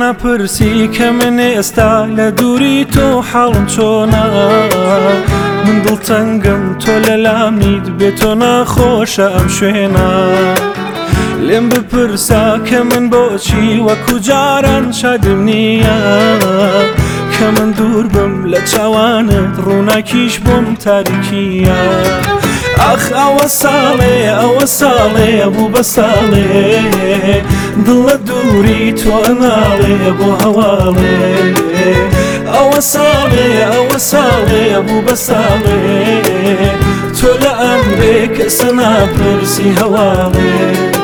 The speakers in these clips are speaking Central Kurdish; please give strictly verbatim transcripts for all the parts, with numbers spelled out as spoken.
نپرسی که من ئێستا لە دووری تۆ حاڵم چۆنا من دڵتەنگم تۆ لەلام نیت بێ تۆ ناخۆشە ئەم شوێنە لێم بپرسا کە من بۆچی وەکو جاران شادم نییە کە من دوور بم لە چاوانت ڕووناکیش بۆم تاریکیە ئەخ ئەوە ساڵێ ئەوە ساڵێ بوو بە ساڵێ دڵ لە دووری تۆ ناڵێ بۆ هەواڵێ ئەوە ساڵێ ئەوە ساڵێ بوو بە ساڵێ تۆ لە ئەمرێ کەسە ناپرسی هەواڵێ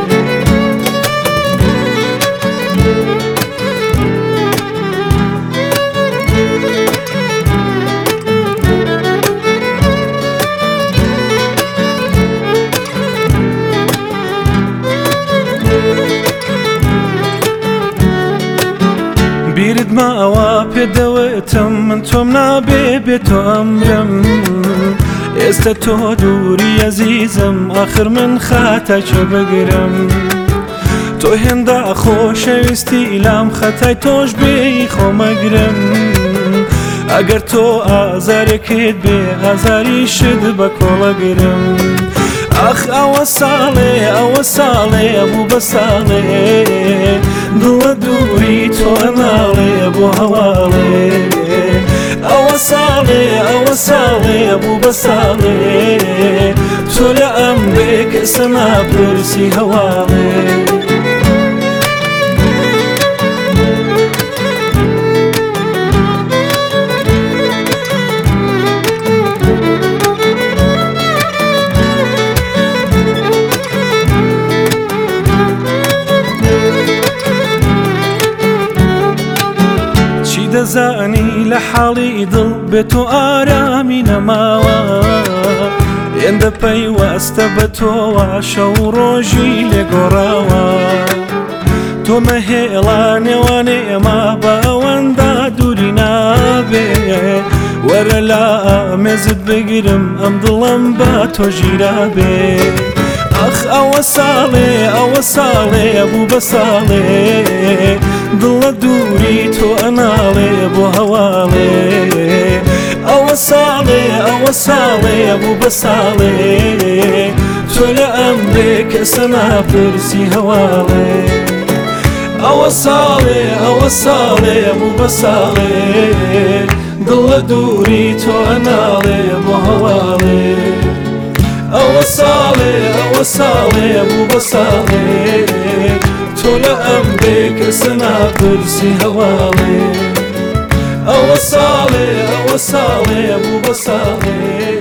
بیرت ماوە پێدەوێتم من تۆم نابێ بێت تۆ ئەمرم ئێستا تۆ دووری ئەزیزم ئاخر من خاتەکێ بگرم تۆ هێندە خۆشەویستی لام خەتای تۆش بێی خۆمەگرم ئەگەر تۆ ئازارێکت بێ ئازاری شت بە کۆڵەگرم ئەخ ئەوە ساڵێ ئەوە ساڵێ بوو بە ساڵێ دڵ لە دووری تۆ ناڵێ بۆ هەواڵێ ئەوە ساڵێ ئەوە ساڵێ بوو بە ساڵێ تۆ لە ئەمرێ کەسە ناپرسی هەواڵێ دەزانی لە حاڵی دڵ بێت تۆ ئارامی نەماوە ئێندە پەیوەستە بە تۆوە شەو ڕۆژی لێگۆڕاوە تۆ مەهێڵا نێوانێ ئێمە بە ئەوەندا دووری نابێ وەرە لا ئامێزت بگرم ئەم دڵم بە تۆ ژیرا بێ ئەخ ئەوە ساڵێ ئەوە ساڵێ بوو بە ساڵێ دڵ لە دووری تۆ ئەناڵێ بۆ هەواڵێ ئەوە ساڵێ ئەوە ساڵێ بوو بە ساڵێ تۆ لە ئەمرێ کەسە ناپرسی هەواڵێ ئەوە ساڵێ ئەوە ساڵێ بوو بە ساڵێ دڵ لە دووری تۆ ئەناڵێ بۆ هەواڵێ ئەوە ساڵێ ئەوە ساڵێ بوو بە ساڵێ تۆ لە ئەمرێ کەسە ناپرسی هەواڵێ ئەوە ساڵێ ئەوە ساڵێ بوو بە ساڵێ